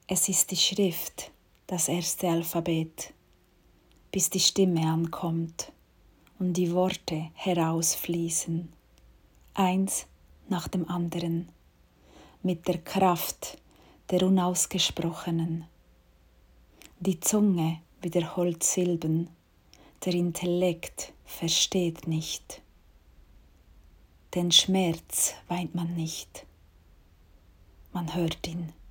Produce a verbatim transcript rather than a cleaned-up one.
Es ist die Schrift, das erste Alphabet, bis die Stimme ankommt und die Worte herausfließen, eins nach dem anderen, mit der Kraft der Unausgesprochenen. Die Zunge wiederholt Silben, der Intellekt versteht nicht. Den Schmerz weint man nicht, man hört ihn.